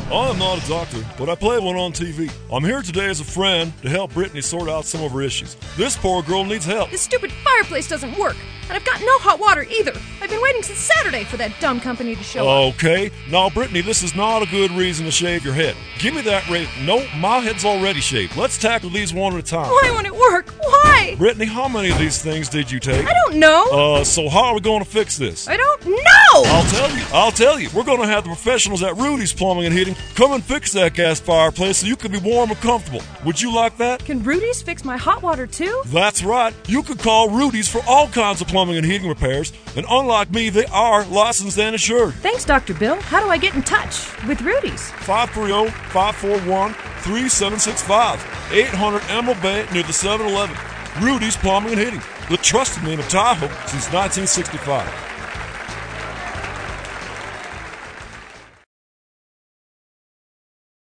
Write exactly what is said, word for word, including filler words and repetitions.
I'm not a doctor, but I play one on T V. I'm here today as a friend to help Brittany sort out some of her issues. This poor girl needs help. This stupid fireplace doesn't work, and I've got no hot water either. I've been waiting since Saturday for that dumb company to show up. Okay, now Brittany, this is not a good reason to shave your head. Give me that rake. Nope, my head's already shaved. Let's tackle these one at a time. Why won't it work? Why? Brittany, how many of these things did you take? I don't know. Uh, so how are we going to fix this? I don't know. I'll tell you. I'll tell you. We're going to have the professionals at Rudy's Plumbing and Heating come and fix that gas fireplace so you can be warm and comfortable. Would you like that? Can Rudy's fix my hot water too? That's right. You could call Rudy's for all kinds of plumbing and heating repairs, and unlike me, they are licensed and insured. Thanks, Doctor Bill. How do I get in touch with Rudy's? five three zero, five four one, three seven six five. eight hundred Emerald Bay near the seven eleven. Rudy's Plumbing and Heating. The trusted name of Tahoe since nineteen sixty-five.